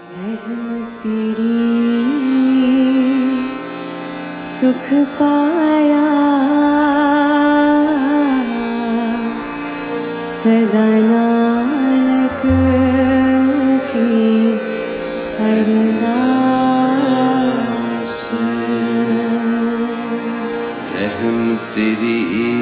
तेरी सुख पाया सदा नानक की अरदास। रहम तेरी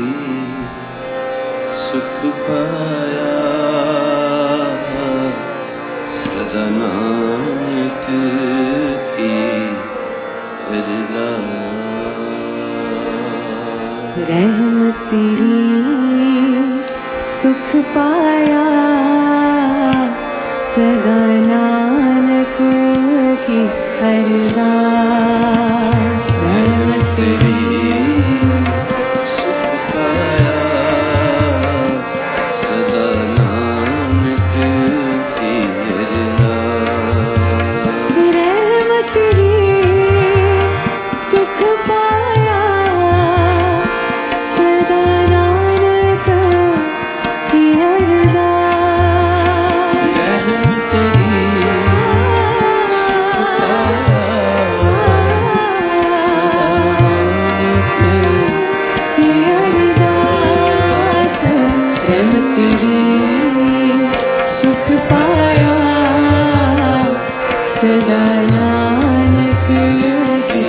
सुख पाया सदा नानक की अरदास। रहम तेरी सुख पाया सदा नानक की अरदास। रहम तेरी सुख पाया सदा नानक की अरदास। रहम तेरी सुख पाया सदा नानक की अरदास। रहम तेरी सुख पाया की अरदास। रहम तेरी सुख पाया सदा नानक की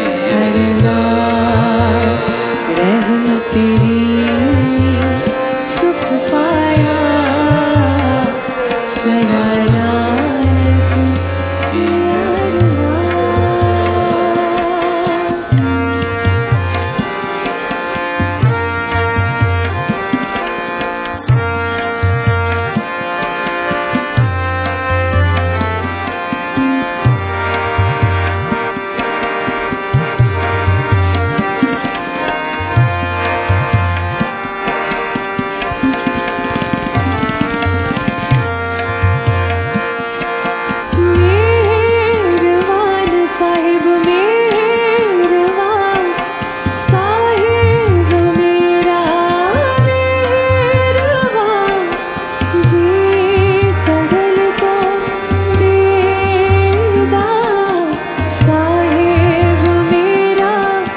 अरदास। रहम तेरी सुख पाया सदा नानक की मेहरबान साहिब मेहरबान साहिब मेरा मेहरबान जी सगल को देदा साहिब मेरा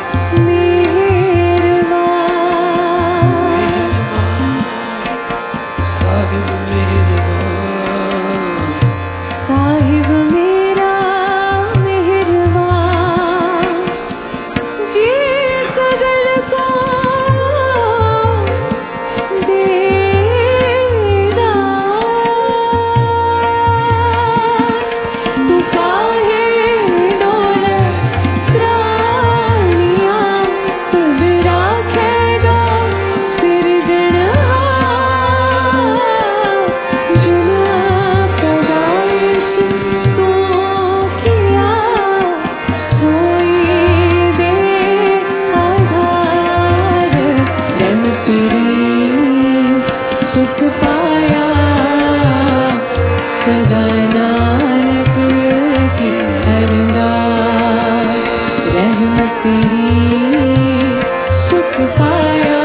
मेहरबान। साहिब मेहरबान साहिब मेरा मेहरबान जी सगल को देदा तू काहे डोलत प्राणियां तुझ राखेगा सिरजनहार। जुना पैदाइश तू किया सोई दे आधार। रहम तेरी सुख पाया सदा नानक की अरदास। रहम तेरी सुख पाया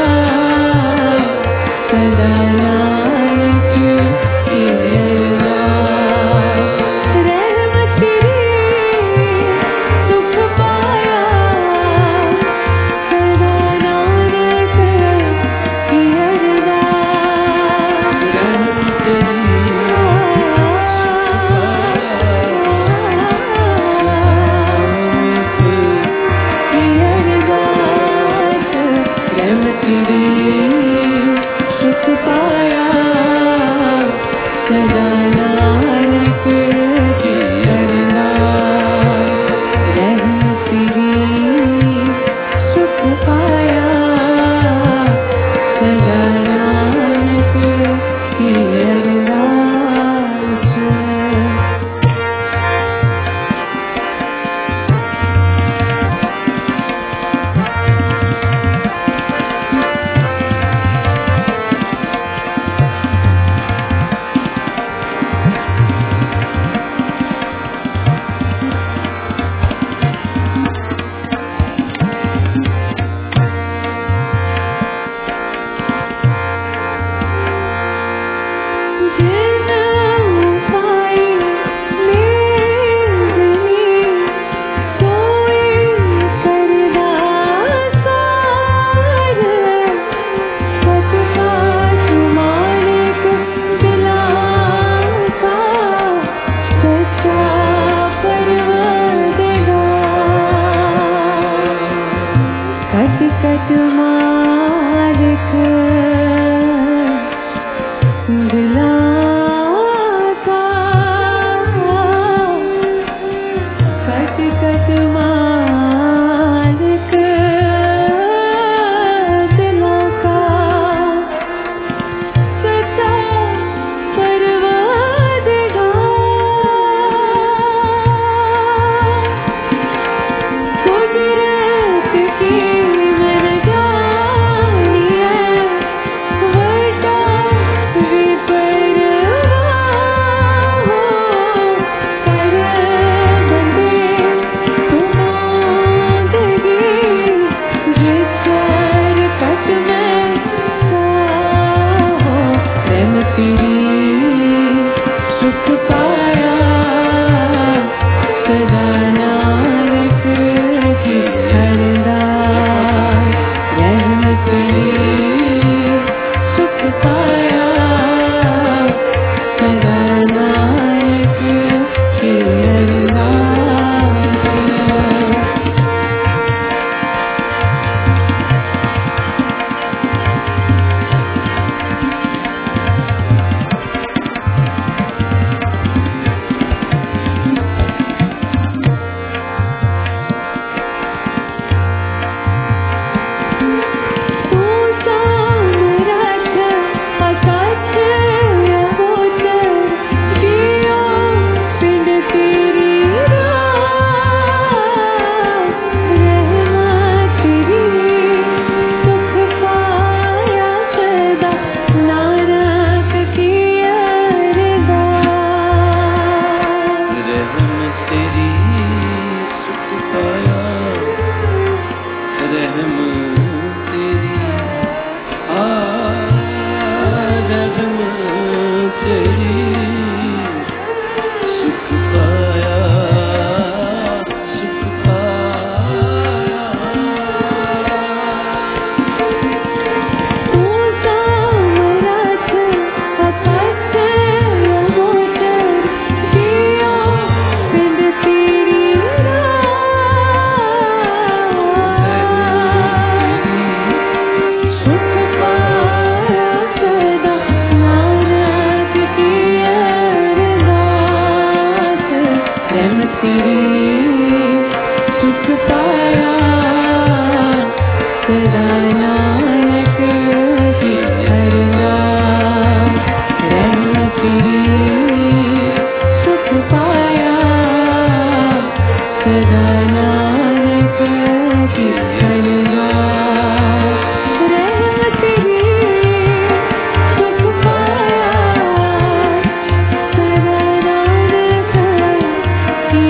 सदा नानक की अरदास। रहम तेरी सुख पाया सदा नानक की अरदास। रहम तेरी सुख पाया सदा नानक की अरदास। रहम तेरी सुख पाया सदा नानक की अरदास। तेरी सुख पाया सदा नानक की अरदास रहमत तेरी सुख पाया सदा नानक की अरदास रहमत तेरी सुख पाया सदा नानक की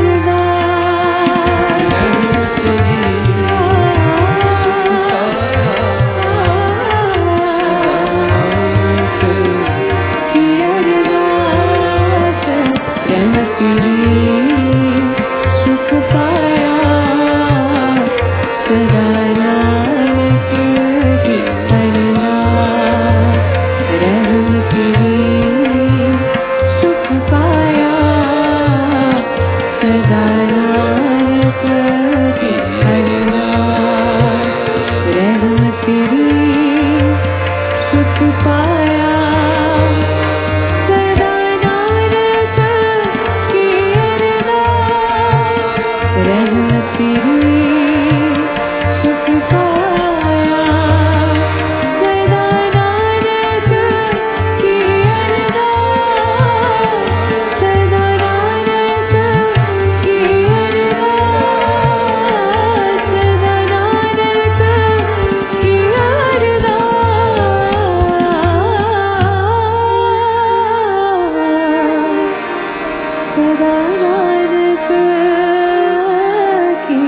अरदास रहमत तेरी सुख पाया सदा नानक की अरदास रहमत तेरी सुख पाया सदा नानक की अरदास रहमत तेरी सुख पाया सदा नानक की अरदास रहमत तेरी सुख पाया सदा नानक की अरदास रहमत तेरी सुख पाया सदा नानक की अरदास सदा नानक की अरदास सदा नानक की अरदास सदा नानक की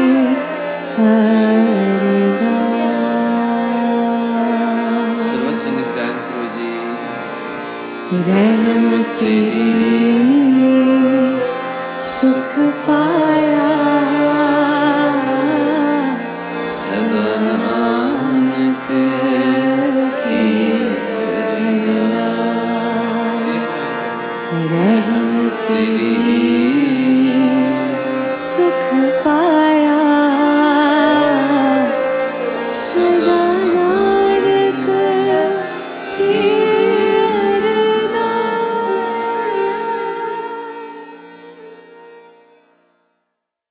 अरदास सर्वत संगत गायन करो जी। रहमत तेरी सुख पाया